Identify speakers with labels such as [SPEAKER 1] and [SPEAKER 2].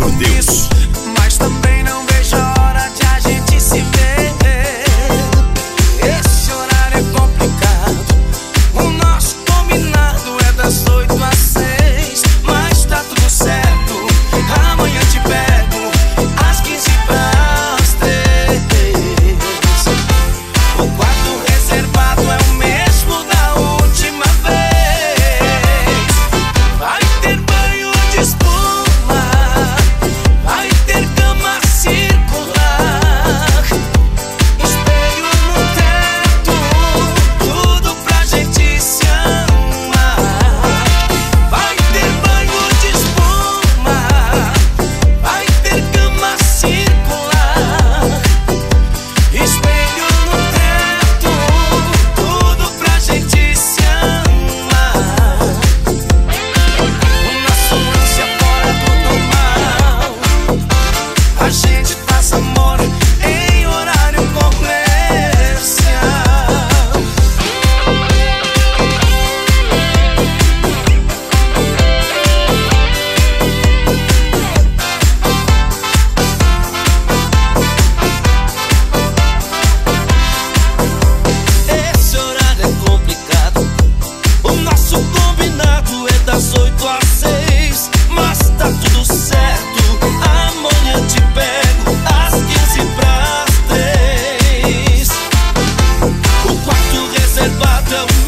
[SPEAKER 1] por Deus.
[SPEAKER 2] Mas também não vejo a hora de a gente se ver. Esse horário é complicado. O nosso combinado é das 8 às 6. Mas tá tudo certo. Amanhã te pego às 15 para as 3. O quarto reservado é o mesmo da última vez. Vai ter banho de espuma, vai ter cama circular, espelho no teto, tudo pra gente se amar. Vai ter banho de espuma, vai ter cama circular, espelho no teto, tudo pra gente se amar. O nosso lance é fora do normal. A gente faz amor em horário comercial. Esse horário é complicado. O nosso combinado é das 8 às 6. Mas tá tudo certo. Amanhã te pego às 15 para as 3. O quarto reservado é o